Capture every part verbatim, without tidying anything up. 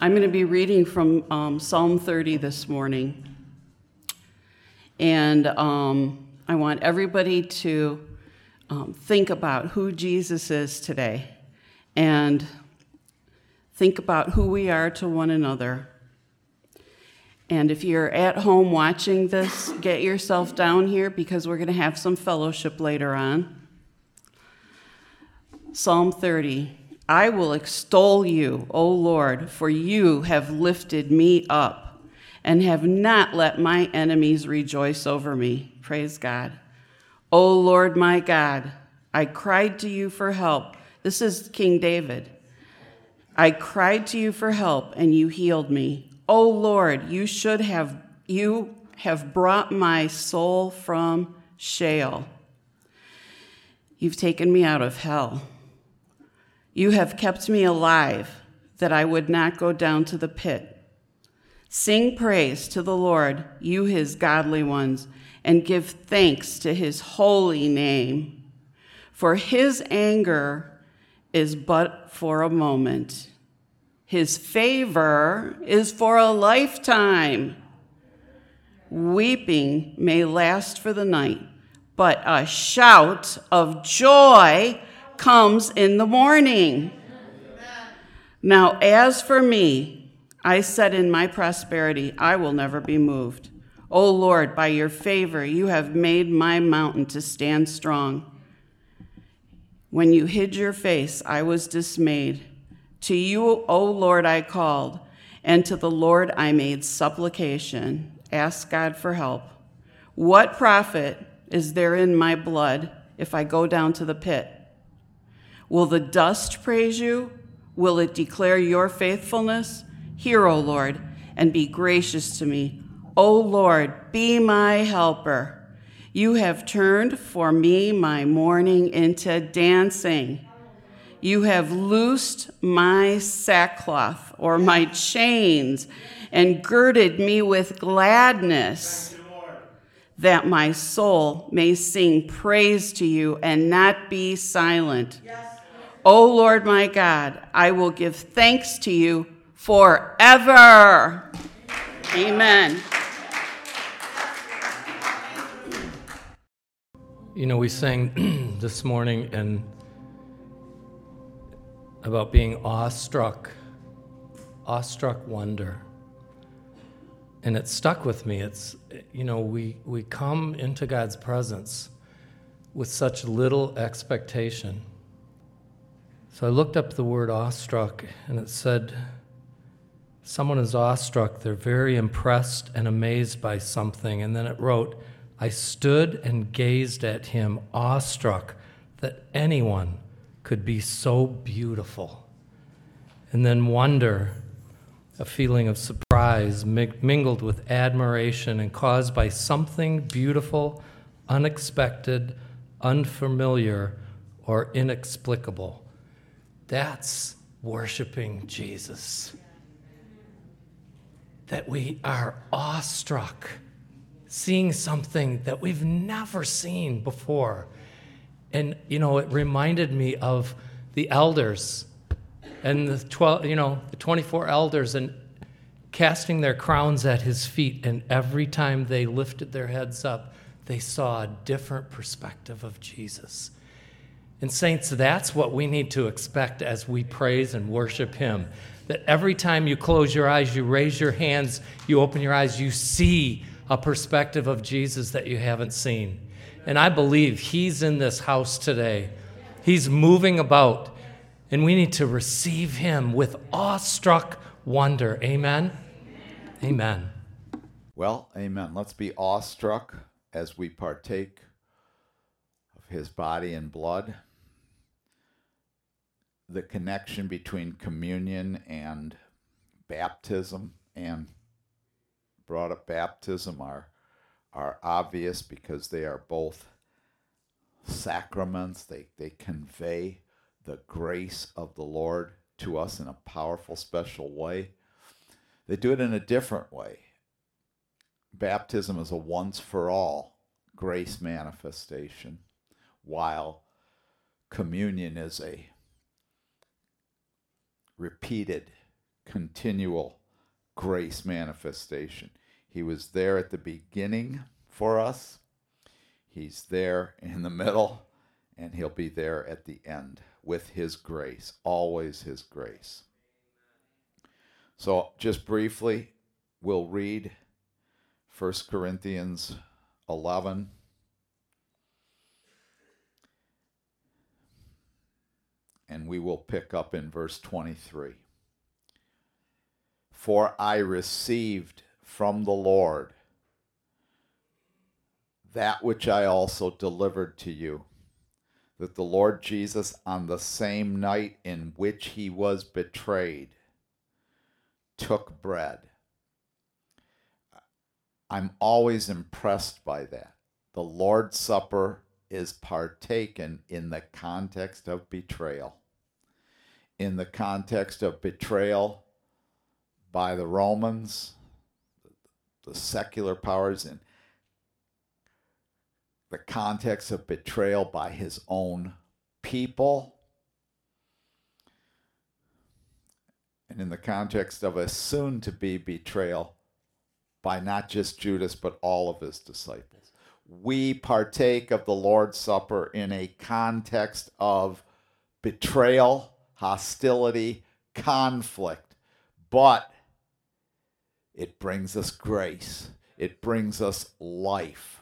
I'm going to be reading from um, Psalm thirty this morning. And um, I want everybody to um, think about who Jesus is today and think about who we are to one another. And if you're at home watching this, get yourself down here because we're going to have some fellowship later on. Psalm thirty. I will extol you, O Lord, for you have lifted me up and have not let my enemies rejoice over me. Praise God. O Lord, my God, I cried to you for help. This is King David. I cried to you for help, and you healed me. O Lord, you should have, you have brought my soul from Sheol. You've taken me out of hell. You have kept me alive, that I would not go down to the pit. Sing praise to the Lord, you his godly ones, and give thanks to his holy name. For his anger is but for a moment. His favor is for a lifetime. Weeping may last for the night, but a shout of joy comes in the morning. Now, as for me, I said in my prosperity, I will never be moved. O Lord, by your favor, you have made my mountain to stand strong. When you hid your face, I was dismayed. To you, O Lord, I called, and to the Lord I made supplication. Ask God for help. What profit is there in my blood if I go down to the pit? Will the dust praise you? Will it declare your faithfulness? Hear, O Lord, and be gracious to me. O Lord, be my helper. You have turned for me my mourning into dancing. You have loosed my sackcloth or my chains and girded me with gladness, that my soul may sing praise to you and not be silent. Yes. O Lord my God, I will give thanks to you forever. Amen. You know, we sang this morning and about being awestruck, awestruck wonder. And it stuck with me. It's, you know, we, we come into God's presence with such little expectation. So I looked up the word awestruck, and it said, someone is awestruck, they're very impressed and amazed by something. And then it wrote, I stood and gazed at him, awestruck that anyone could be so beautiful. And then wonder, a feeling of surprise mingled with admiration and caused by something beautiful, unexpected, unfamiliar, or inexplicable. That's worshiping Jesus. That we are awestruck, seeing something that we've never seen before. And, you know, it reminded me of the elders and the twelve, you know, the twenty-four elders and casting their crowns at his feet. And every time they lifted their heads up, they saw a different perspective of Jesus. And saints, that's what we need to expect as we praise and worship him. That every time you close your eyes, you raise your hands, you open your eyes, you see a perspective of Jesus that you haven't seen. And I believe he's in this house today. He's moving about. And we need to receive him with awestruck wonder. Amen? Amen. Well, amen. Let's be awestruck as we partake of his body and blood. The connection between communion and baptism and brought up baptism are, are obvious because they are both sacraments. They, they convey the grace of the Lord to us in a powerful, special way. They do it in a different way. Baptism is a once-for-all grace manifestation, while communion is a repeated continual grace manifestation. He was there at the beginning for us. He's there in the middle, and he'll be there at the end with his grace, always his grace. So just briefly, we'll read First Corinthians eleven. And we will pick up in verse twenty-three. For I received from the Lord that which I also delivered to you, that the Lord Jesus, on the same night in which he was betrayed, took bread. I'm always impressed by that. The Lord's Supper is partaken in the context of betrayal. In the context of betrayal by the Romans, the secular powers, in the context of betrayal by his own people, and in the context of a soon-to-be betrayal by not just Judas, but all of his disciples. We partake of the Lord's Supper in a context of betrayal, hostility, conflict, but it brings us grace. It brings us life.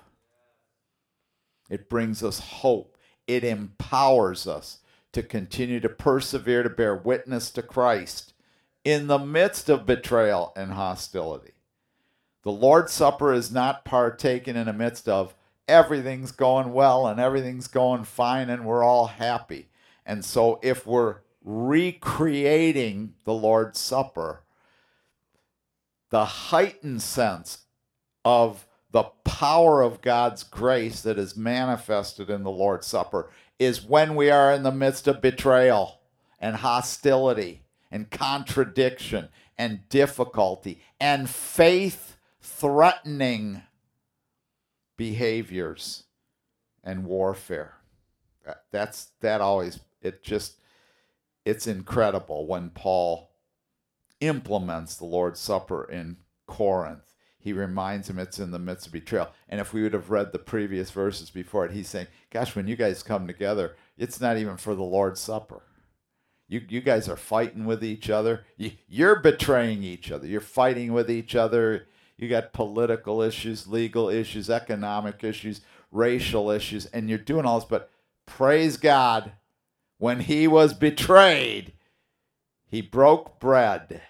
It brings us hope. It empowers us to continue to persevere, to bear witness to Christ in the midst of betrayal and hostility. The Lord's Supper is not partaken in the midst of everything's going well and everything's going fine and we're all happy. And so if we're recreating the Lord's Supper, the heightened sense of the power of God's grace that is manifested in the Lord's Supper is when we are in the midst of betrayal and hostility and contradiction and difficulty and faith-threatening behaviors and warfare. That's that always, it just, it's incredible when Paul implements the Lord's Supper in Corinth. He reminds him it's in the midst of betrayal. And if we would have read the previous verses before it, he's saying, gosh, when you guys come together, it's not even for the Lord's Supper. You you guys are fighting with each other. You, you're betraying each other. You're fighting with each other. You got political issues, legal issues, economic issues, racial issues, and you're doing all this. But praise God, when he was betrayed, he broke bread.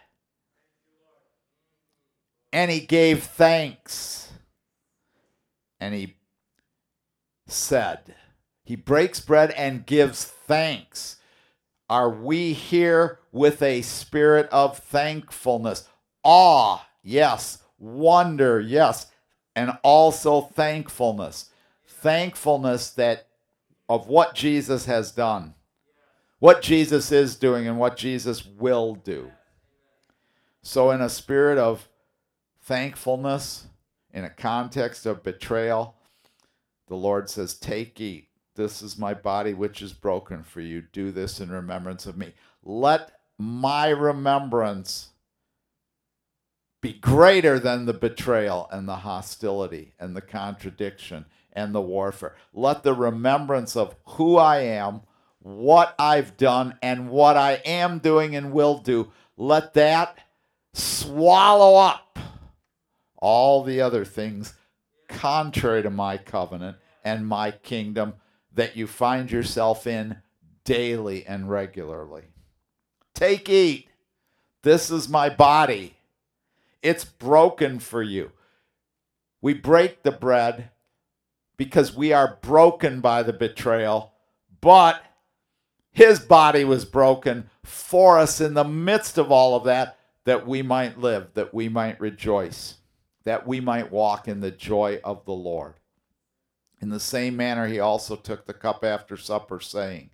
And he gave thanks. And he said, he breaks bread and gives thanks. Are we here with a spirit of thankfulness? Awe, yes. Wonder, yes. And also thankfulness. Thankfulness that of what Jesus has done. What Jesus is doing and what Jesus will do. So in a spirit of thankfulness, in a context of betrayal, the Lord says, take, eat. This is my body which is broken for you. Do this in remembrance of me. Let my remembrance be greater than the betrayal and the hostility and the contradiction and the warfare. Let the remembrance of who I am, what I've done, and what I am doing and will do, let that swallow up all the other things contrary to my covenant and my kingdom that you find yourself in daily and regularly. Take, eat. This is my body. It's broken for you. We break the bread because we are broken by the betrayal, but his body was broken for us in the midst of all of that, that we might live, that we might rejoice, that we might walk in the joy of the Lord. In the same manner, he also took the cup after supper, saying,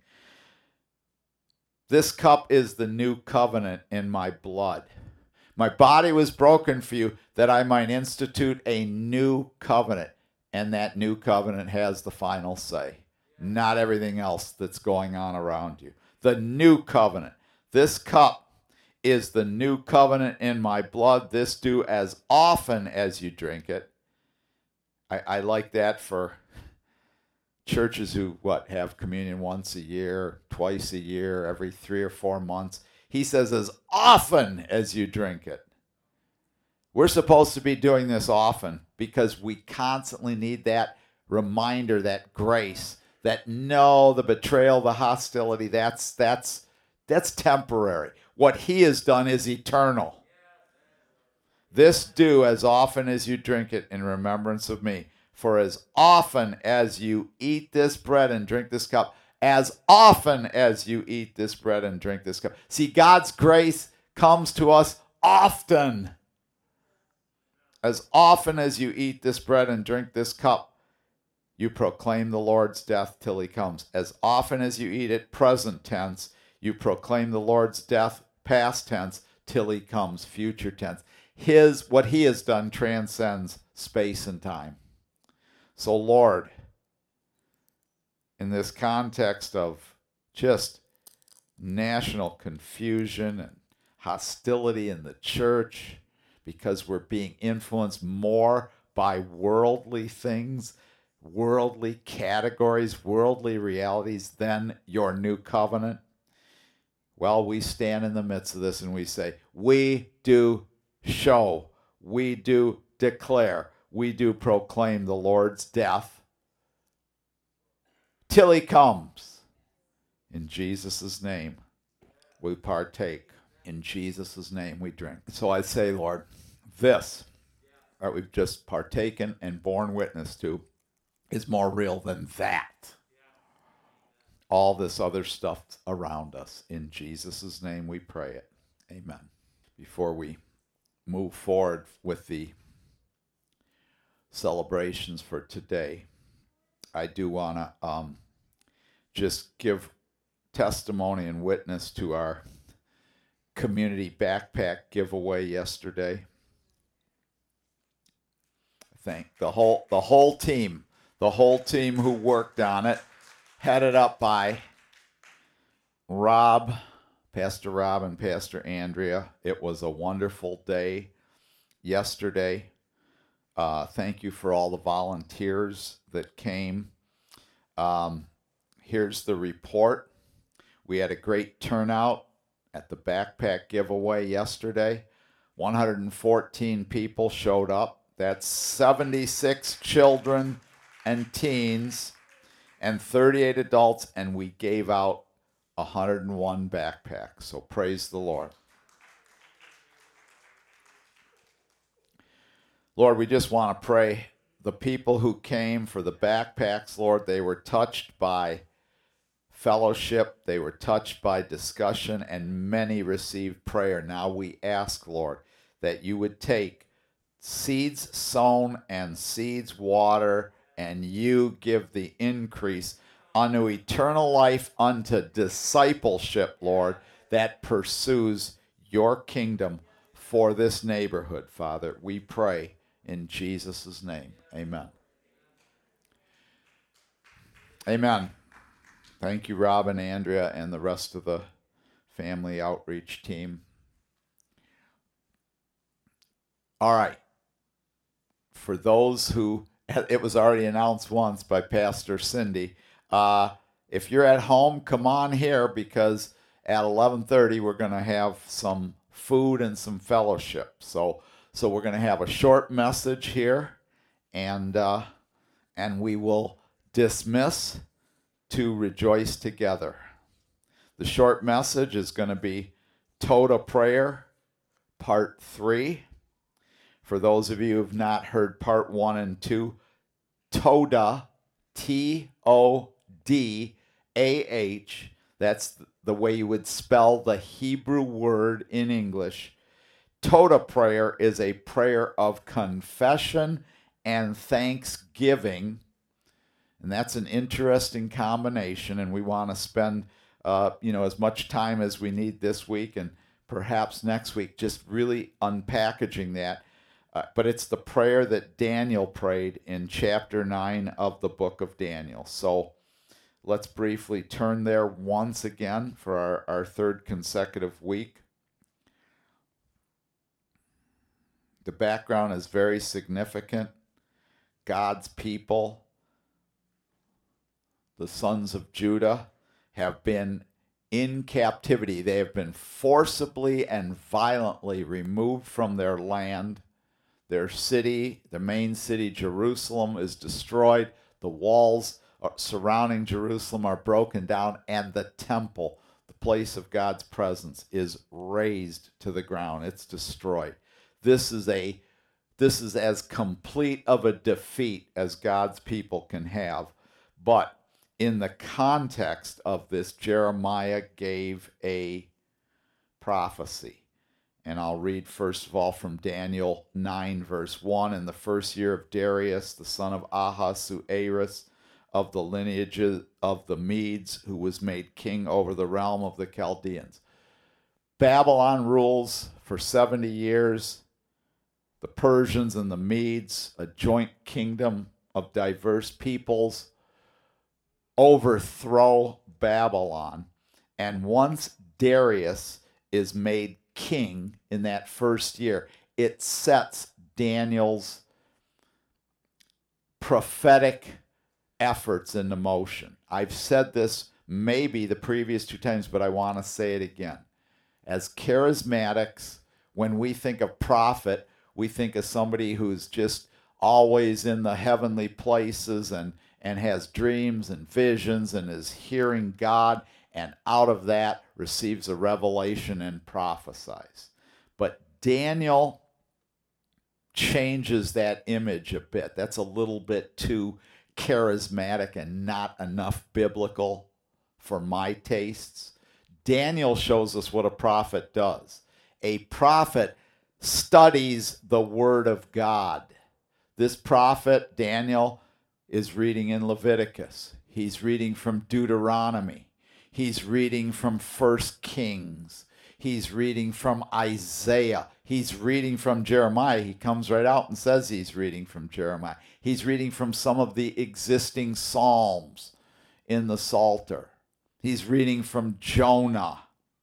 this cup is the new covenant in my blood. My body was broken for you that I might institute a new covenant. And that new covenant has the final say, not everything else that's going on around you. The new covenant. This cup is the new covenant in my blood. This do as often as you drink it. I, I like that for churches who, what, have communion once a year, twice a year, every three or four months. He says, as often as you drink it. We're supposed to be doing this often because we constantly need that reminder, that grace, that no, the betrayal, the hostility, that's that's that's temporary. What he has done is eternal. This do as often as you drink it in remembrance of me. For as often as you eat this bread and drink this cup, as often as you eat this bread and drink this cup. See, God's grace comes to us often. As often as you eat this bread and drink this cup, you proclaim the Lord's death till he comes. As often as you eat it, present tense, you proclaim the Lord's death, past tense, till he comes, future tense. His, what he has done transcends space and time. So, Lord, in this context of just national confusion and hostility in the church, because we're being influenced more by worldly things, worldly categories, worldly realities than your new covenant, well, we stand in the midst of this and we say, we do show, we do declare, we do proclaim the Lord's death till he comes. In Jesus' name, we partake. In Jesus' name, we drink. So I say, Lord, this that we've just partaken and borne witness to is more real than that. All this other stuff around us. In Jesus' name, we pray it. Amen. Before we move forward with the celebrations for today, I do want to um, just give testimony and witness to our community backpack giveaway yesterday. Thank the whole the whole team, the whole team who worked on it, headed up by Rob, Pastor Rob and Pastor Andrea. It was a wonderful day yesterday. Uh, thank you for all the volunteers that came. Um, here's the report. We had a great turnout at the backpack giveaway yesterday. one hundred fourteen people showed up. That's seventy-six children and teens and thirty-eight adults, and we gave out one hundred one backpacks. So praise the Lord. Lord, we just want to pray the people who came for the backpacks, Lord, they were touched by fellowship, they were touched by discussion, and many received prayer. Now we ask, Lord, that you would take seeds sown and seeds water, and you give the increase unto eternal life, unto discipleship, Lord, that pursues your kingdom for this neighborhood, Father. We pray in Jesus' name. Amen. Amen. Thank you, Rob and Andrea and the rest of the family outreach team. All right. For those who, it was already announced once by Pastor Cindy, uh, if you're at home, come on here, because at eleven thirty we're going to have some food and some fellowship. So so we're going to have a short message here, and uh, and we will dismiss to rejoice together. The short message is going to be Toda Prayer, Part three. For those of you who have not heard Part one and two, Toda, T O D A H, that's the way you would spell the Hebrew word in English. Toda Prayer is a prayer of confession and thanksgiving. And that's an interesting combination, and we want to spend uh, you know, as much time as we need this week and perhaps next week just really unpackaging that. Uh, but it's the prayer that Daniel prayed in chapter nine of the book of Daniel. So let's briefly turn there once again for our, our third consecutive week. The background is very significant. God's people, the sons of Judah, have been in captivity. They have been forcibly and violently removed from their land. Their city, the main city, Jerusalem, is destroyed. The walls surrounding Jerusalem are broken down, and the temple, the place of God's presence, is razed to the ground. It's destroyed. This is a this is as complete of a defeat as God's people can have. But in the context of this, Jeremiah gave a prophecy. And I'll read first of all from Daniel nine, verse one. In the first year of Darius, the son of Ahasuerus, of the lineage of the Medes, who was made king over the realm of the Chaldeans. Babylon rules for seventy years. The Persians and the Medes, a joint kingdom of diverse peoples, overthrow Babylon. And once Darius is made king in that first year, it sets Daniel's prophetic efforts into motion. I've said this maybe the previous two times, but I want to say it again. As charismatics, when we think of prophet, we think of somebody who's just always in the heavenly places and, and has dreams and visions and is hearing God, and out of that receives a revelation and prophesies. But Daniel changes that image a bit. That's a little bit too charismatic and not enough biblical for my tastes. Daniel shows us what a prophet does. A prophet studies the Word of God. This prophet, Daniel, is reading in Leviticus. He's reading from Deuteronomy. He's reading from First Kings. He's reading from Isaiah. He's reading from Jeremiah. He comes right out and says he's reading from Jeremiah. He's reading from some of the existing Psalms in the Psalter. He's reading from Jonah.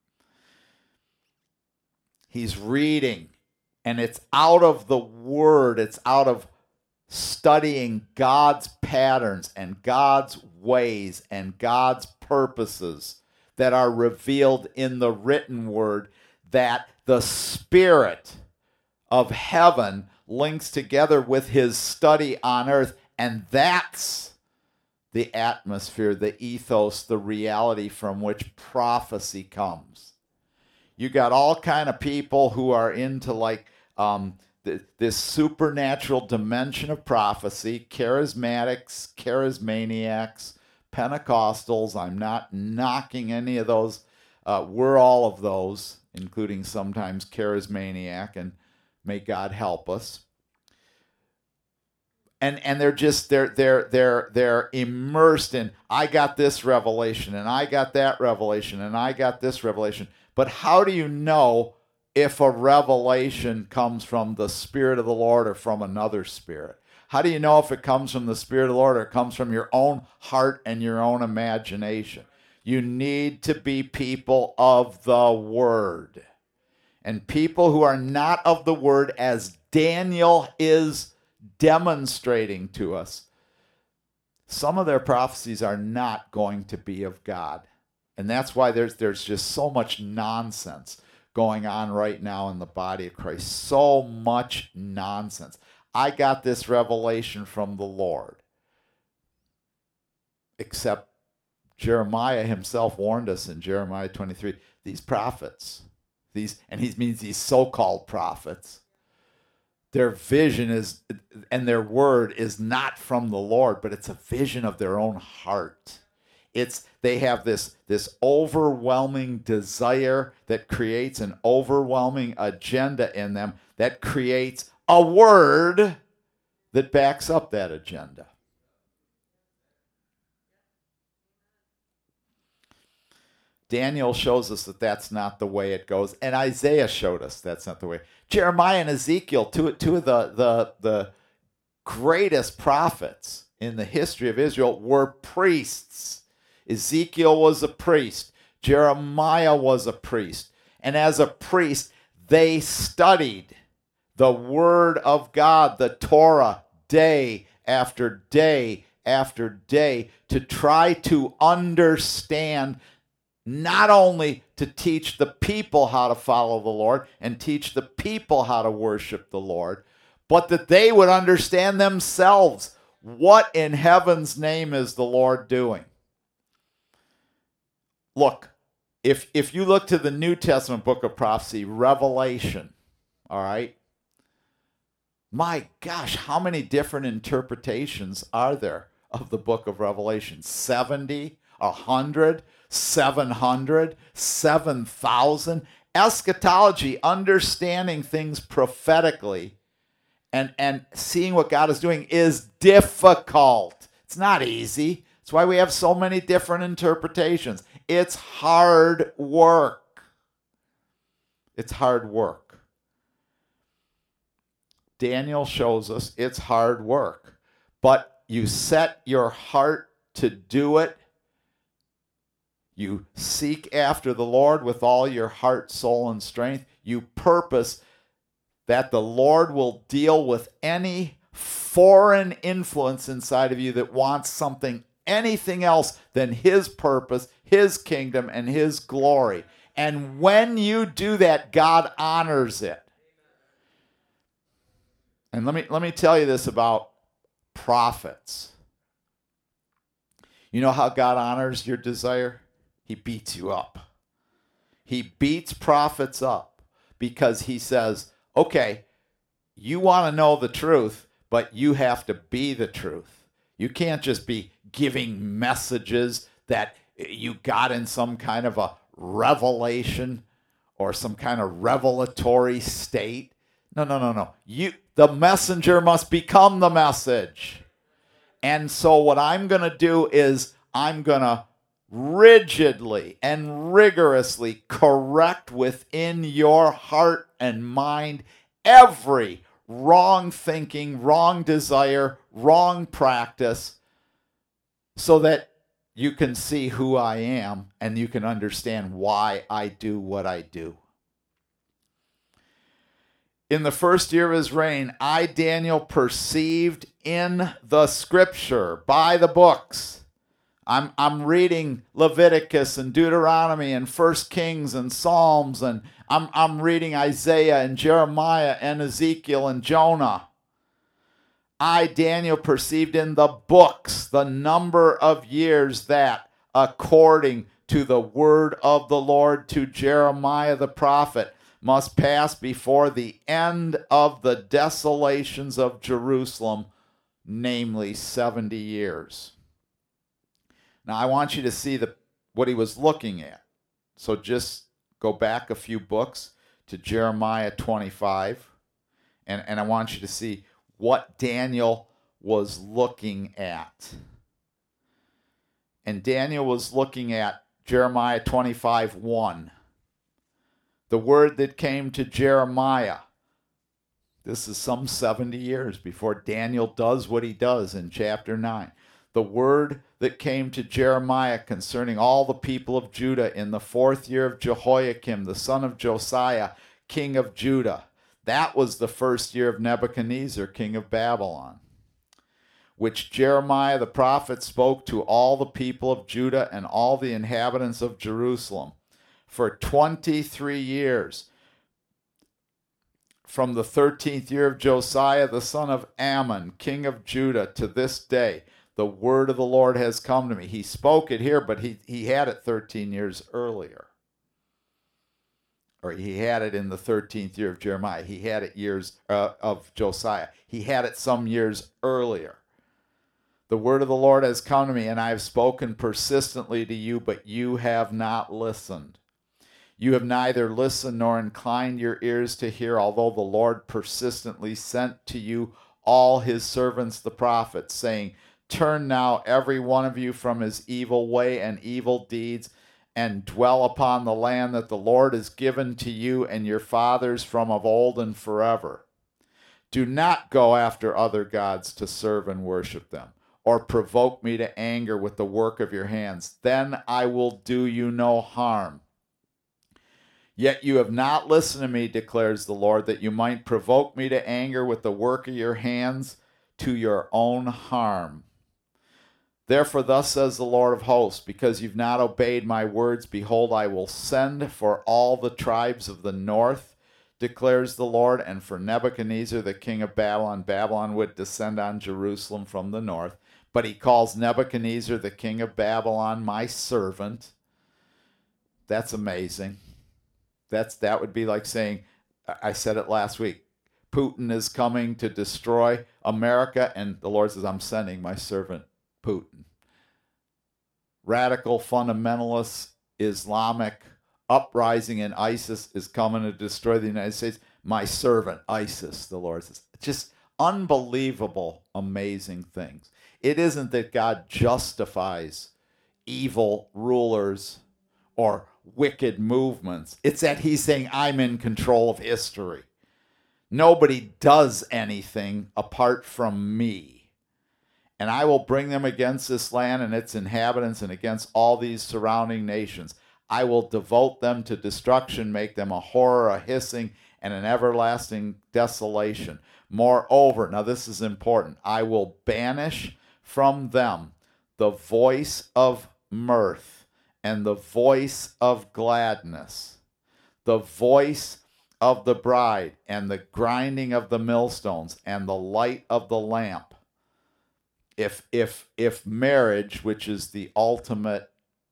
He's reading, and it's out of the Word. It's out of studying God's patterns and God's ways and God's purposes that are revealed in the written Word that the Spirit of heaven links together with his study on earth. And that's the atmosphere, the ethos, the reality from which prophecy comes. You got all kind of people who are into like um, th- this supernatural dimension of prophecy, charismatics, charismaniacs, Pentecostals. I'm not knocking any of those. Uh, we're all of those, including sometimes charismaniac, and may God help us. And and they're just they're they're they're they're immersed in, I got this revelation and I got that revelation and I got this revelation. But how do you know if a revelation comes from the Spirit of the Lord or from another spirit? How do you know if it comes from the Spirit of the Lord or it comes from your own heart and your own imagination? You need to be people of the Word. And people who are not of the Word, as Daniel is demonstrating to us, some of their prophecies are not going to be of God. And that's why there's there's just so much nonsense going on right now in the body of Christ. So much nonsense. I got this revelation from the Lord. Except Jeremiah himself warned us in Jeremiah twenty-three, these prophets, these, and he means these so-called prophets, their vision is, and their word is not from the Lord, but it's a vision of their own heart. It's, they have this, this overwhelming desire that creates an overwhelming agenda in them that creates a word that backs up that agenda. Daniel shows us that that's not the way it goes, and Isaiah showed us that's not the way. Jeremiah and Ezekiel, two, two of the, the, the greatest prophets in the history of Israel, were priests. Ezekiel was a priest. Jeremiah was a priest. And as a priest, they studied the Word of God, the Torah, day after day after day, to try to understand, not only to teach the people how to follow the Lord and teach the people how to worship the Lord, but that they would understand themselves. What in heaven's name is the Lord doing? Look, if if you look to the New Testament book of prophecy, Revelation, all right? My gosh, how many different interpretations are there of the book of Revelation? seventy, one hundred, seven hundred, seven thousand. Eschatology, understanding things prophetically and, and seeing what God is doing, is difficult. It's not easy. That's why we have so many different interpretations. It's hard work. It's hard work. Daniel shows us it's hard work. But you set your heart to do it. You seek after the Lord with all your heart, soul, and strength. You purpose that the Lord will deal with any foreign influence inside of you that wants something, anything else than His purpose, His kingdom, and His glory. And when you do that, God honors it. And let me, let me tell you this about prophets. You know how God honors your desire? He beats you up. He beats prophets up because He says, okay, you want to know the truth, but you have to be the truth. You can't just be giving messages that you got in some kind of a revelation or some kind of revelatory state. No, no, no, no. You, the messenger must become the message. And so what I'm going to do is I'm going to rigidly and rigorously correct within your heart and mind every wrong thinking, wrong desire, wrong practice, so that you can see who I am and you can understand why I do what I do. In the first year of his reign, I, Daniel, perceived in the scripture, by the books. I'm I'm reading Leviticus and Deuteronomy and First Kings and Psalms, and I'm I'm reading Isaiah and Jeremiah and Ezekiel and Jonah. I, Daniel, perceived in the books the number of years that, according to the word of the Lord to Jeremiah the prophet, must pass before the end of the desolations of Jerusalem, namely seventy years. Now, I want you to see the, what he was looking at. So just go back a few books to Jeremiah twenty-five, and, and I want you to see what Daniel was looking at. And Daniel was looking at Jeremiah twenty-five one. The word that came to Jeremiah. This is some seventy years before Daniel does what he does in chapter nine. The word that came to Jeremiah concerning all the people of Judah in the fourth year of Jehoiakim, the son of Josiah, king of Judah. That was the first year of Nebuchadnezzar, king of Babylon, which Jeremiah the prophet spoke to all the people of Judah and all the inhabitants of Jerusalem for twenty-three years, from the thirteenth year of Josiah the son of Ammon, king of Judah, to this day. The word of the Lord has come to me. He spoke it here, but he, he had it thirteen years earlier. Or he had it in the thirteenth year of Jeremiah. He had it years uh, of Josiah. He had it some years earlier. The word of the Lord has come to me, and I have spoken persistently to you, but you have not listened. You have neither listened nor inclined your ears to hear, although the Lord persistently sent to you all his servants the prophets, saying, turn now every one of you from his evil way and evil deeds, and dwell upon the land that the Lord has given to you and your fathers from of old and forever. Do not go after other gods to serve and worship them, or provoke me to anger with the work of your hands. Then I will do you no harm. Yet you have not listened to me, declares the Lord, that you might provoke me to anger with the work of your hands to your own harm. Therefore, thus says the Lord of hosts, because you've not obeyed my words, behold, I will send for all the tribes of the north, declares the Lord, and for Nebuchadnezzar, the king of Babylon. Babylon would descend on Jerusalem from the north. But he calls Nebuchadnezzar, the king of Babylon, my servant. That's amazing. That's that would be like saying, I said it last week, Putin is coming to destroy America, and the Lord says, I'm sending my servant Putin. Radical fundamentalist Islamic uprising in ISIS is coming to destroy the United States. My servant ISIS, the Lord says. Just unbelievable, amazing things. It isn't that God justifies evil rulers or wicked movements. It's that he's saying, I'm in control of history. Nobody does anything apart from me. And I will bring them against this land and its inhabitants and against all these surrounding nations. I will devote them to destruction, make them a horror, a hissing, and an everlasting desolation. Moreover, now this is important, I will banish from them the voice of mirth and the voice of gladness, the voice of the bride and the grinding of the millstones and the light of the lamp. If if if marriage, which is the ultimate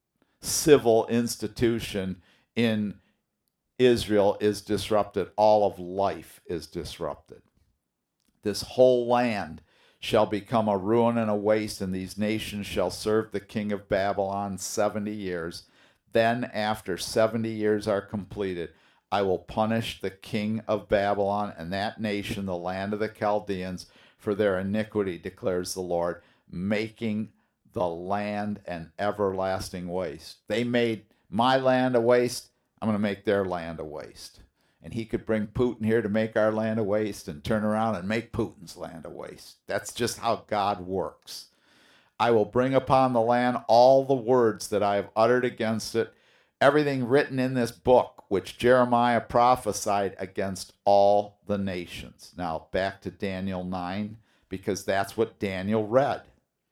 civil institution in Israel, is disrupted, all of life is disrupted. This whole land shall become a ruin and a waste, and these nations shall serve the king of Babylon seventy years. Then, after seventy years are completed, I will punish the king of Babylon and that nation, the land of the Chaldeans, for their iniquity, declares the Lord, making the land an everlasting waste. They made my land a waste. I'm going to make their land a waste. And he could bring Putin here to make our land a waste and turn around and make Putin's land a waste. That's just how God works. I will bring upon the land all the words that I have uttered against it, everything written in this book, which Jeremiah prophesied against all the nations. Now, back to Daniel nine, because that's what Daniel read.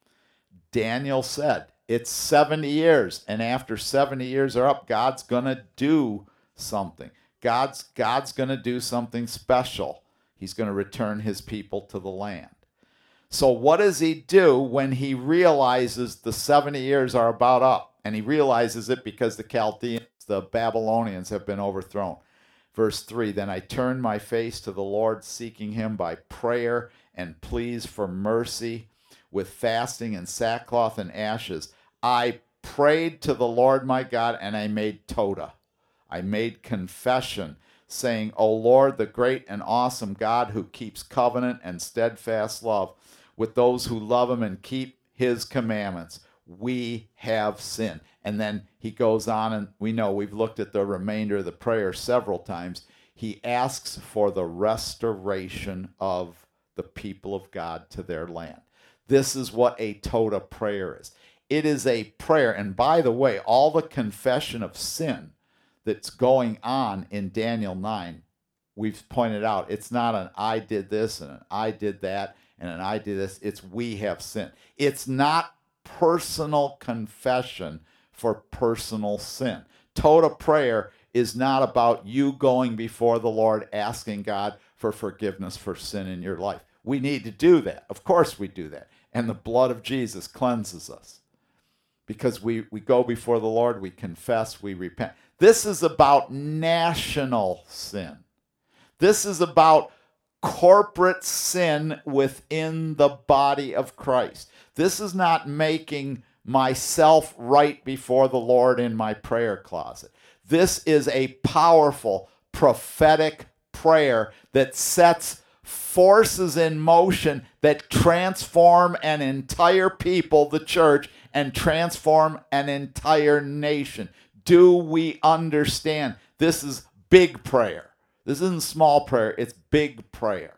Daniel said, it's seventy years, and after seventy years are up, God's going to do something. God's, God's going to do something special. He's going to return his people to the land. So what does he do when he realizes the seventy years are about up? And he realizes it because the Chaldeans, the Babylonians, have been overthrown. Verse three, then I turned my face to the Lord, seeking him by prayer and pleas for mercy, with fasting and sackcloth and ashes. I prayed to the Lord my God, and I made Todah. I made confession, saying, O Lord, the great and awesome God who keeps covenant and steadfast love with those who love him and keep his commandments, we have sinned. And then he goes on, and we know we've looked at the remainder of the prayer several times. He asks for the restoration of the people of God to their land. This is what a Todah prayer is. It is a prayer, and by the way, all the confession of sin that's going on in Daniel nine, we've pointed out, it's not an I did this and an I did that and an I did this. It's we have sinned. It's not personal confession for personal sin. Todah prayer is not about you going before the Lord asking God for forgiveness for sin in your life. We need to do that. Of course we do that. And the blood of Jesus cleanses us. Because we, we go before the Lord, we confess, we repent. This is about national sin. This is about corporate sin within the body of Christ. This is not making myself right before the Lord in my prayer closet. This is a powerful prophetic prayer that sets forces in motion that transform an entire people, the church, and transform an entire nation. Do we understand? This is big prayer. This isn't small prayer, it's big prayer.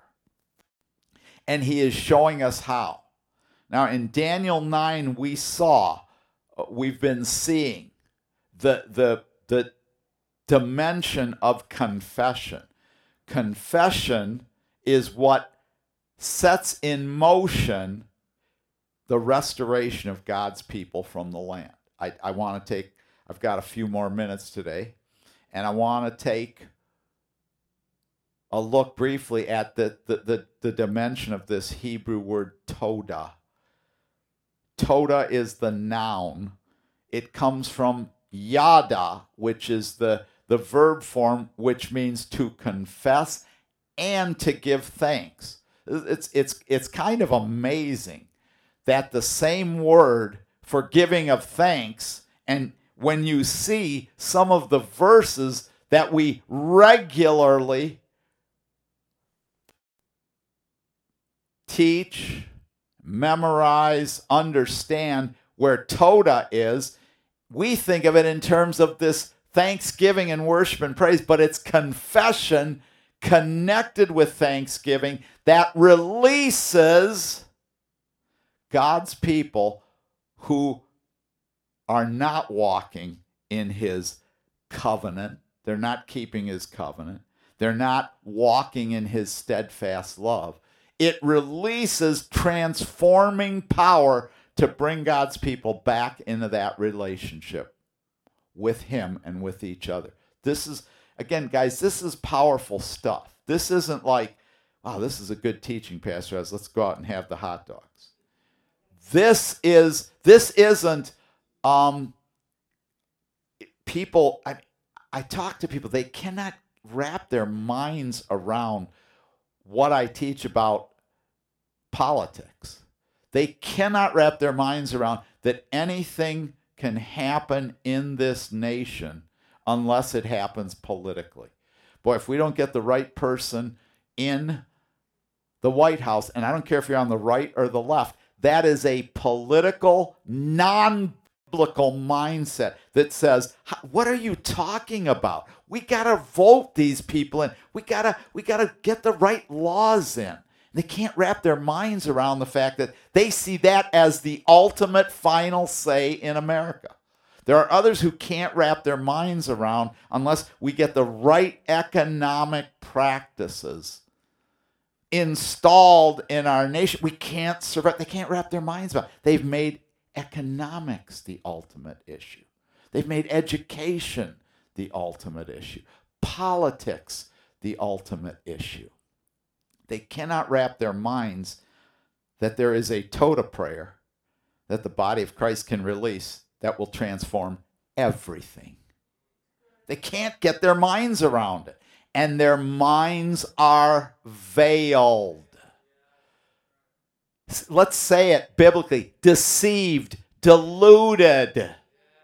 And he is showing us how. Now in Daniel nine we saw, we've been seeing the the the dimension of confession. Confession is what sets in motion the restoration of God's people from the land. I, I want to take, I've got a few more minutes today, and I want to take a look briefly at the, the, the, the dimension of this Hebrew word toda. Toda is the noun. It comes from yada, which is the, the verb form, which means to confess and to give thanks. It's, it's, it's kind of amazing that the same word for giving of thanks, and when you see some of the verses that we regularly teach, memorize, understand where Toda is, we think of it in terms of this thanksgiving and worship and praise, but it's confession connected with thanksgiving that releases God's people who are not walking in his covenant. They're not keeping his covenant. They're not walking in his steadfast love. It releases transforming power to bring God's people back into that relationship with him and with each other. This is, again, guys, this is powerful stuff. This isn't like, wow, this is a good teaching, Pastor Ez. Let's go out and have the hot dogs. This is, this isn't, um, people, I, I talk to people, they cannot wrap their minds around what I teach about politics. They cannot wrap their minds around that anything can happen in this nation unless it happens politically. Boy, if we don't get the right person in the White House, and I don't care if you're on the right or the left, that is a political, non-biblical mindset that says, what are you talking about? We got to vote these people in. We got to we got to get the right laws in. They can't wrap their minds around the fact that they see that as the ultimate final say in America. There are others who can't wrap their minds around unless we get the right economic practices installed in our nation. We can't survive. They can't wrap their minds around it. They've made economics the ultimate issue. They've made education the ultimate issue. Politics the ultimate issue. They cannot wrap their minds that there is a Toda prayer that the body of Christ can release that will transform everything. They can't get their minds around it. And their minds are veiled. Let's say it biblically, deceived, deluded.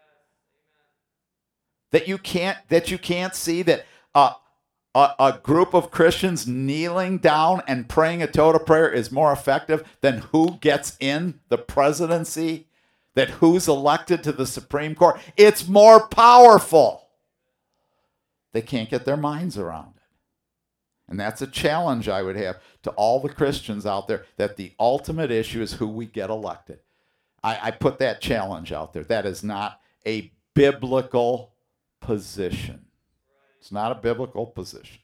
That you can't, that you can't see that uh, a, a group of Christians kneeling down and praying a Toda prayer is more effective than who gets in the presidency, that who's elected to the Supreme Court. It's more powerful. They can't get their minds around it. And that's a challenge I would have to all the Christians out there, that the ultimate issue is who we get elected. I, I put that challenge out there. That is not a biblical position. It's not a biblical position.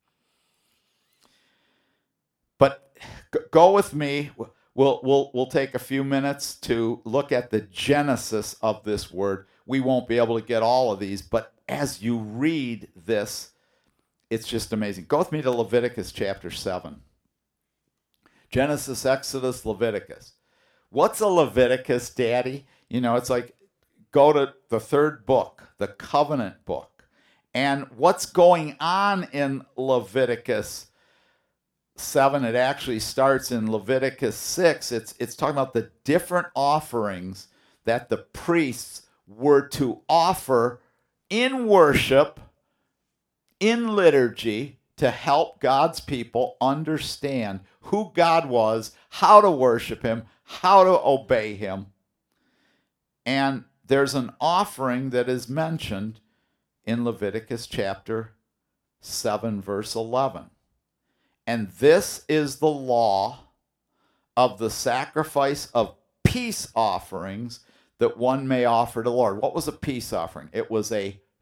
But go with me. We'll, we'll, we'll take a few minutes to look at the genesis of this word. We won't be able to get all of these, but as you read this, it's just amazing. Go with me to Leviticus chapter seven. Genesis, Exodus, Leviticus. What's a Leviticus, Daddy? You know, it's like, go to the third book, the covenant book. And what's going on in Leviticus seven? It actually starts in Leviticus six. It's, it's talking about the different offerings that the priests were to offer in worship, in liturgy, to help God's people understand who God was, how to worship him, how to obey him. And there's an offering that is mentioned in Leviticus chapter seven, verse eleven. And this is the law of the sacrifice of peace offerings that one may offer to the Lord. What was a peace offering? It was a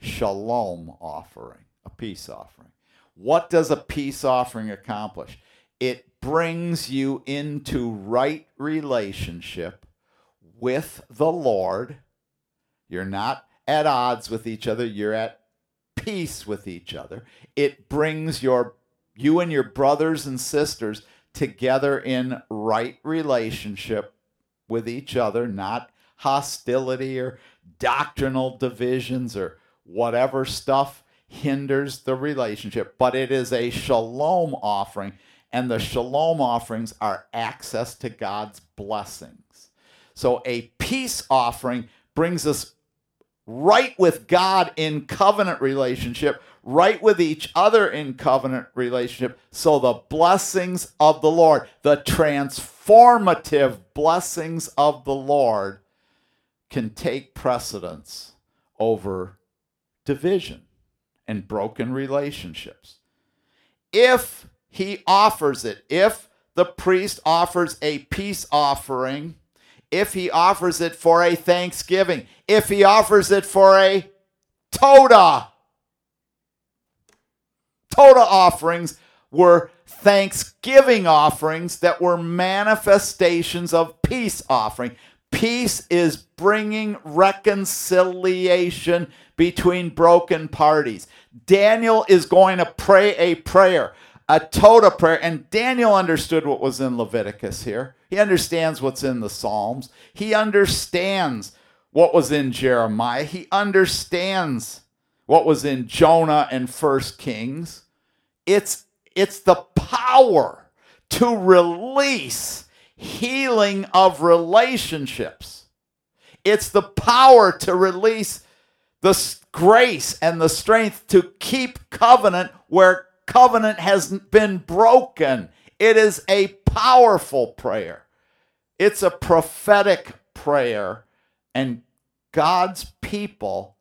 shalom offering, a peace offering. What does a peace offering accomplish? It brings you into right relationship with the Lord. You're not at odds with each other. You're at peace with each other. It brings your you and your brothers and sisters together in right relationship with each other, not hostility or doctrinal divisions or whatever stuff hinders the relationship. But it is a shalom offering, and the shalom offerings are access to God's blessings. So a peace offering brings us right with God in covenant relationship, right with each other in covenant relationship. So the blessings of the Lord, the transformative blessings of the Lord, can take precedence over division and broken relationships. If he offers it, if the priest offers a peace offering, if he offers it for a thanksgiving, if he offers it for a Todah. Todah offerings were thanksgiving offerings that were manifestations of peace offering. Peace is bringing reconciliation between broken parties. Daniel is going to pray a prayer, a Todah prayer, and Daniel understood what was in Leviticus here. He understands what's in the Psalms. He understands what was in Jeremiah. He understands what was in Jonah and First Kings. It's, it's the power to release healing of relationships. It's the power to release the grace and the strength to keep covenant where covenant has been broken. It is a powerful prayer. It's a prophetic prayer, and God's people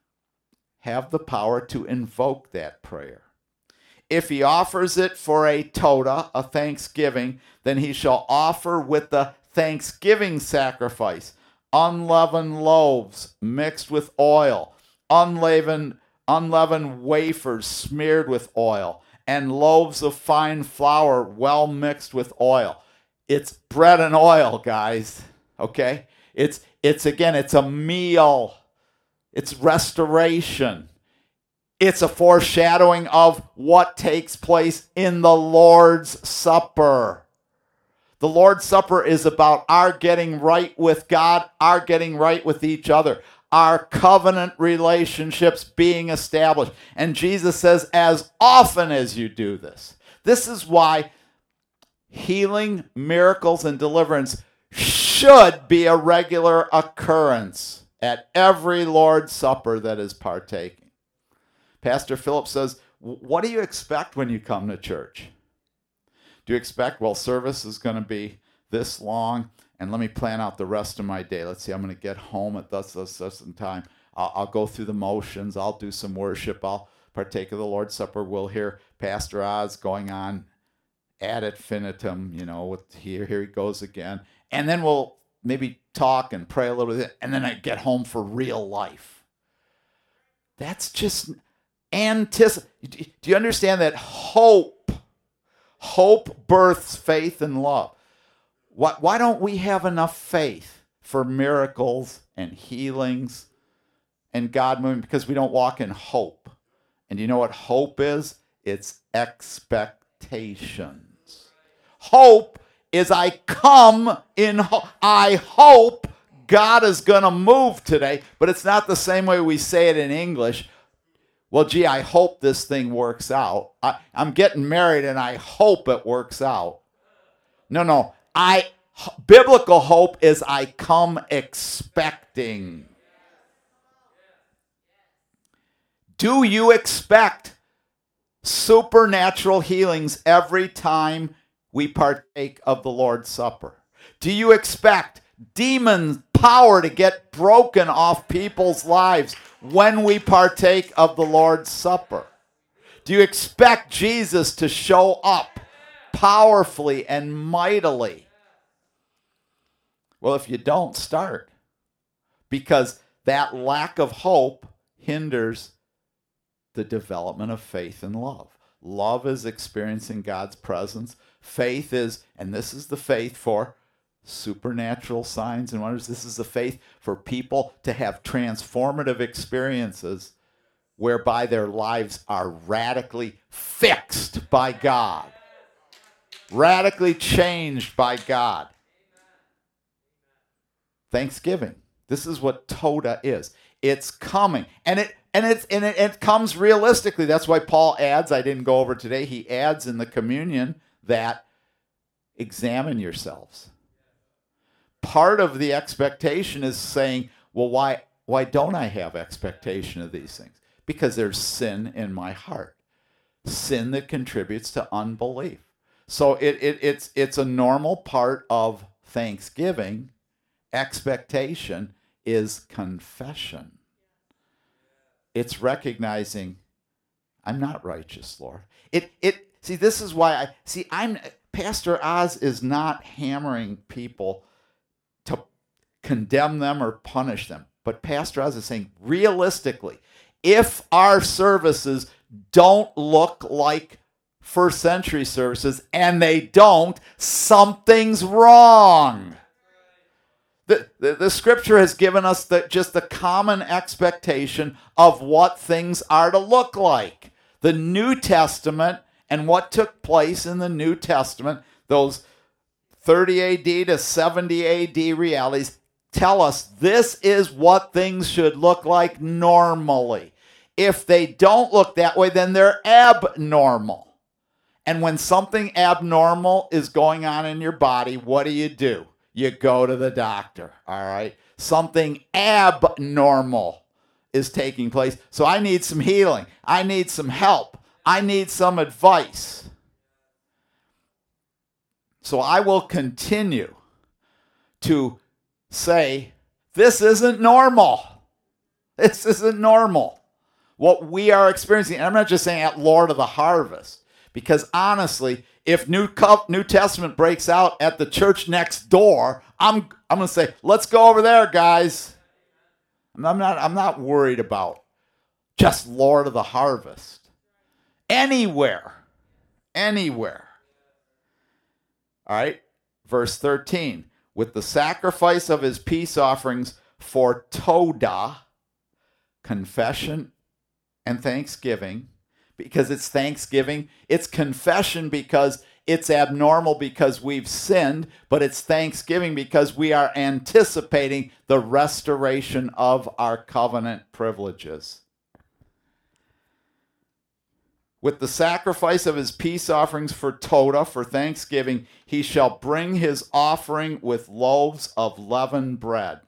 have the power to invoke that prayer. If he offers it for a Todah, a thanksgiving, then he shall offer with the thanksgiving sacrifice unleavened loaves mixed with oil, unleavened, unleavened wafers smeared with oil, and loaves of fine flour well mixed with oil. It's bread and oil, guys, okay? It's, it's again, it's a meal. It's restoration. It's a foreshadowing of what takes place in the Lord's Supper. The Lord's Supper is about our getting right with God, our getting right with each other, our covenant relationships being established. And Jesus says, as often as you do this. This is why healing, miracles, and deliverance should be a regular occurrence at every Lord's Supper that is partaking. Pastor Philip says, what do you expect when you come to church? Do you expect, well, service is going to be this long, and let me plan out the rest of my day. Let's see, I'm going to get home at this, this, this time. I'll, I'll go through the motions. I'll do some worship. I'll partake of the Lord's Supper. We'll hear Pastor Oz going on ad infinitum, you know, with here, here he goes again. And then we'll maybe talk and pray a little bit, and then I get home for real life. That's just anticipate. Do you understand that hope, hope births faith and love? Why, why don't we have enough faith for miracles and healings and God moving? Because we don't walk in hope. And you know what hope is? It's expectations. Hope is I come in, ho- I hope God is going to move today, but it's not the same way we say it in English. Well, gee, I hope this thing works out. I, I'm getting married and I hope it works out. No, no. I biblical hope is I come expecting. Do you expect supernatural healings every time we partake of the Lord's Supper? Do you expect demon power to get broken off people's lives when we partake of the Lord's Supper? Do you expect Jesus to show up powerfully and mightily? Well, if you don't, start. Because that lack of hope hinders the development of faith and love. Love is experiencing God's presence. Faith is, and this is the faith for supernatural signs and wonders. This is the faith for people to have transformative experiences whereby their lives are radically fixed by God, radically changed by God. Thanksgiving. This is what Toda is. It's coming. And it and it's and it, it comes realistically. That's why Paul adds, I didn't go over today, he adds in the communion that examine yourselves. Part of the expectation is saying, well, why why don't I have expectation of these things? Because there's sin in my heart. Sin that contributes to unbelief. So it, it it's it's a normal part of Thanksgiving. Expectation is confession. It's recognizing, I'm not righteous, Lord. It it see this is why I see I'm Pastor Oz is not hammering people to condemn them or punish them. But Pastor Oz is saying, realistically, if our services don't look like first century services, and they don't, something's wrong. The, the, the scripture has given us the, just the common expectation of what things are to look like. The New Testament and what took place in the New Testament, those thirty A D to seventy A D realities, tell us this is what things should look like normally. If they don't look that way, then they're abnormal. And when something abnormal is going on in your body, what do you do? You go to the doctor, all right? Something abnormal is taking place. So I need some healing. I need some help. I need some advice. So I will continue to say, this isn't normal. This isn't normal. What we are experiencing, and I'm not just saying at Lord of the Harvest, because honestly, if New New Testament breaks out at the church next door, I'm I'm going to say, let's go over there, guys. I'm not I'm not worried about just Lord of the Harvest. Anywhere. Anywhere. All right. Verse thirteen. With the sacrifice of his peace offerings for Toda, confession and thanksgiving, because it's thanksgiving. It's confession because it's abnormal because we've sinned, but it's thanksgiving because we are anticipating the restoration of our covenant privileges. With the sacrifice of his peace offerings for Toda, for thanksgiving, he shall bring his offering with loaves of leavened bread.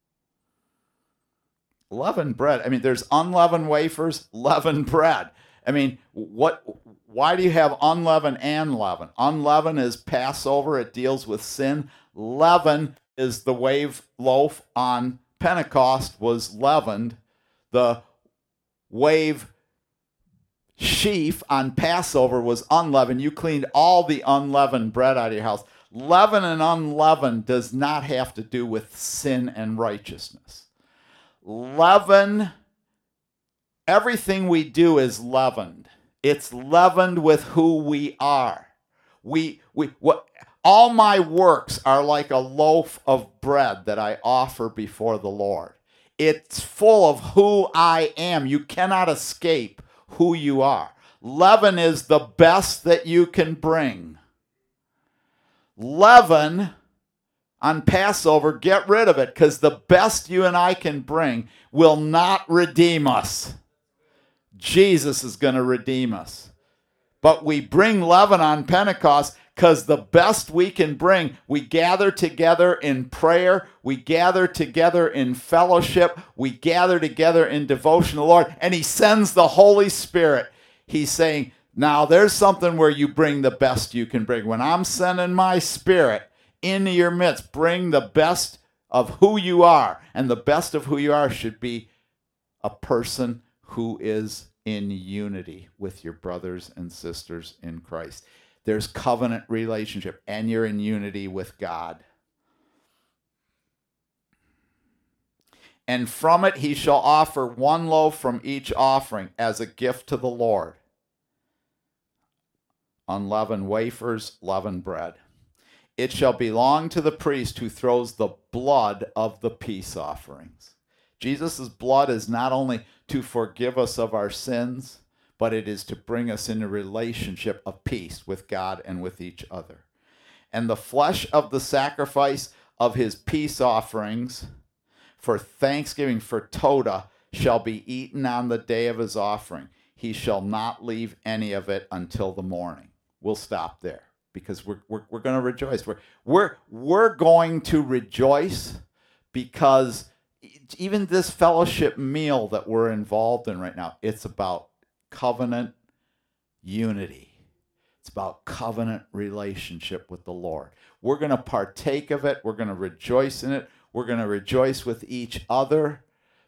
Leavened bread. I mean, there's unleavened wafers, leavened bread. I mean, what? Why do you have unleavened and leavened? Unleavened is Passover. It deals with sin. Leaven is the wave loaf on Pentecost was leavened. The wave sheaf on Passover was unleavened. You cleaned all the unleavened bread out of your house. Leaven and unleavened does not have to do with sin and righteousness. Leaven, everything we do is leavened. It's leavened with who we are. We, we, what, all my works are like a loaf of bread that I offer before the Lord. It's full of who I am. You cannot escape who you are. Leaven is the best that you can bring. Leaven on Passover, get rid of it, because the best you and I can bring will not redeem us. Jesus is going to redeem us. But we bring leaven on Pentecost because the best we can bring, we gather together in prayer, we gather together in fellowship, we gather together in devotion to the Lord, and he sends the Holy Spirit. He's saying, now there's something where you bring the best you can bring. When I'm sending my Spirit into your midst, bring the best of who you are. And the best of who you are should be a person who is in unity with your brothers and sisters in Christ. There's covenant relationship, and you're in unity with God. And from it he shall offer one loaf from each offering as a gift to the Lord. Unleavened wafers, leavened bread. It shall belong to the priest who throws the blood of the peace offerings. Jesus' blood is not only to forgive us of our sins, but it is to bring us into a relationship of peace with God and with each other. And the flesh of the sacrifice of his peace offerings for thanksgiving, for Todah, shall be eaten on the day of his offering. He shall not leave any of it until the morning. We'll stop there because we're we're, we're going to rejoice. We're, we're, we're going to rejoice because even this fellowship meal that we're involved in right now, it's about covenant unity. It's about covenant relationship with the Lord. We're going to partake of it. We're going to rejoice in it. We're going to rejoice with each other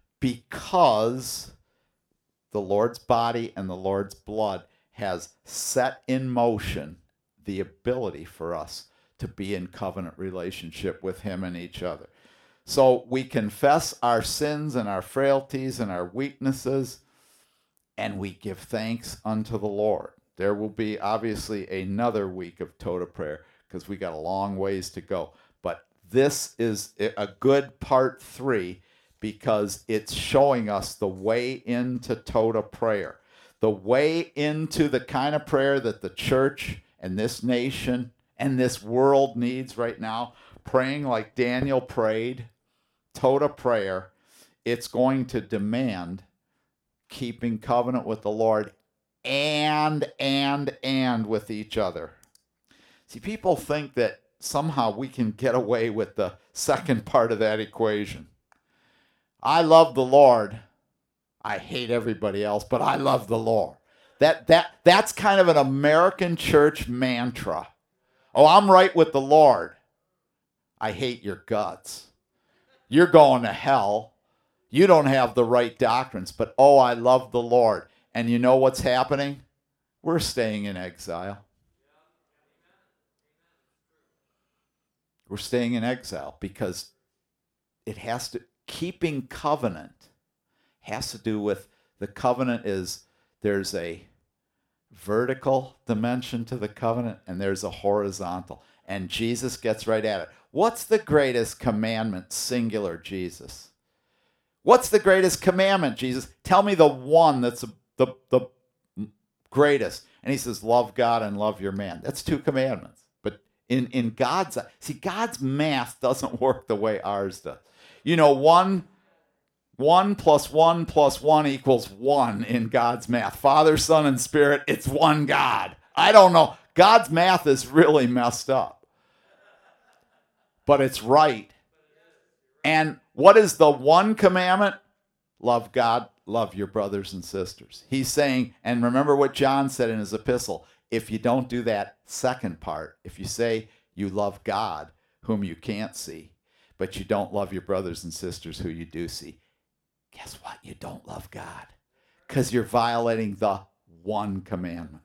because the Lord's body and the Lord's blood has set in motion the ability for us to be in covenant relationship with him and each other. So we confess our sins and our frailties and our weaknesses, and we give thanks unto the Lord. There will be obviously another week of Todah prayer because we got a long ways to go. But this is a good part three because it's showing us the way into Todah prayer, the way into the kind of prayer that the church and this nation and this world needs right now, praying like Daniel prayed, Todah prayer. It's going to demand keeping covenant with the Lord and, and, and with each other. See, people think that somehow we can get away with the second part of that equation. I love the Lord. I hate everybody else, but I love the Lord. That that that's kind of an American church mantra. Oh, I'm right with the Lord. I hate your guts. You're going to hell. You don't have the right doctrines, but oh, I love the Lord. And you know what's happening? We're staying in exile. We're staying in exile because it has to, keeping covenant has to do with, the covenant is, there's a vertical dimension to the covenant and there's a horizontal. And Jesus gets right at it. What's the greatest commandment, singular, Jesus? What's the greatest commandment, Jesus? Tell me the one that's the, the greatest. And he says, love God and love your man. That's two commandments. In in God's, see, God's math doesn't work the way ours does. You know, one, one plus one plus one equals one in God's math. Father, Son, and Spirit, it's one God. I don't know. God's math is really messed up. But it's right. And what is the one commandment? Love God, love your brothers and sisters. He's saying, and remember what John said in his epistle, if you don't do that second part, if you say you love God, whom you can't see, but you don't love your brothers and sisters who you do see, guess what? You don't love God because you're violating the one commandment.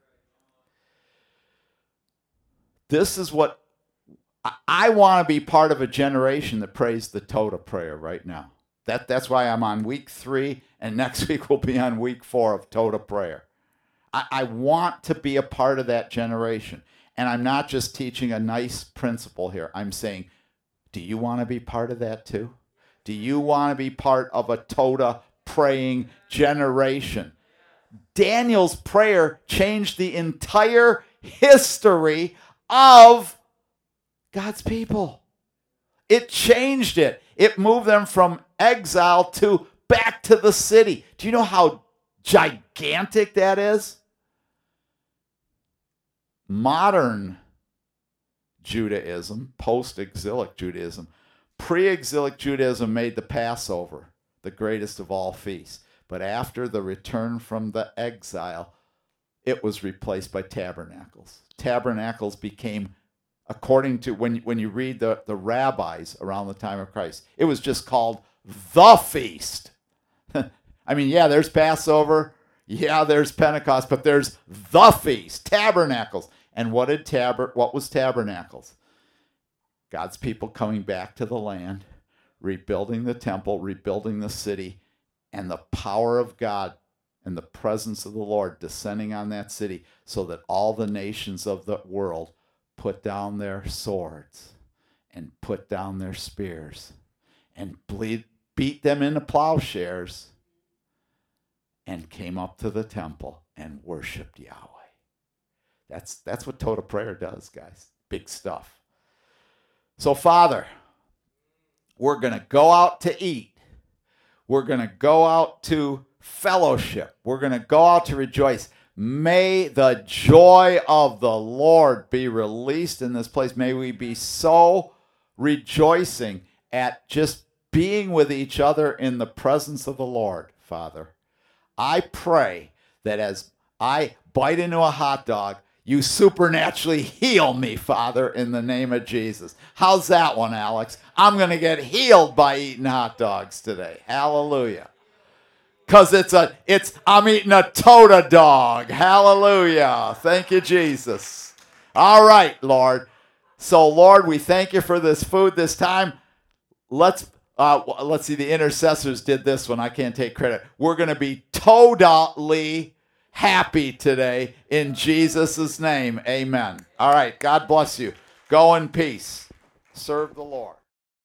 This is what I, I want to be part of, a generation that prays the Todah prayer right now. That, that's why I'm on week three, and next week we'll be on week four of Todah prayer. I want to be a part of that generation. And I'm not just teaching a nice principle here. I'm saying, do you want to be part of that too? Do you want to be part of a Todah praying generation? Daniel's prayer changed the entire history of God's people. It changed it. It moved them from exile to back to the city. Do you know how gigantic that is? Modern Judaism, post-exilic Judaism, pre-exilic Judaism made the Passover the greatest of all feasts. But after the return from the exile, it was replaced by tabernacles. Tabernacles became, according to, when, when you read the, the rabbis around the time of Christ, it was just called the feast. I mean, yeah, there's Passover. Yeah, there's Pentecost, but there's the feast, tabernacles. And what did taber? What was tabernacles? God's people coming back to the land, rebuilding the temple, rebuilding the city, and the power of God and the presence of the Lord descending on that city so that all the nations of the world put down their swords and put down their spears and bleed, beat them into plowshares and came up to the temple and worshiped Yahweh. That's, that's what total prayer does, guys. Big stuff. So, Father, we're going to go out to eat. We're going to go out to fellowship. We're going to go out to rejoice. May the joy of the Lord be released in this place. May we be so rejoicing at just being with each other in the presence of the Lord, Father. I pray that as I bite into a hot dog, you supernaturally heal me, Father, in the name of Jesus. How's that one, Alex? I'm going to get healed by eating hot dogs today. Hallelujah. Because it's a, it's, I'm eating a Tota dog. Hallelujah. Thank you, Jesus. All right, Lord. So, Lord, we thank you for this food this time. Let's, uh, let's see, the intercessors did this one. I can't take credit. We're going to be totally happy today in Jesus' name. Amen. All right. God bless you. Go in peace. Serve the Lord.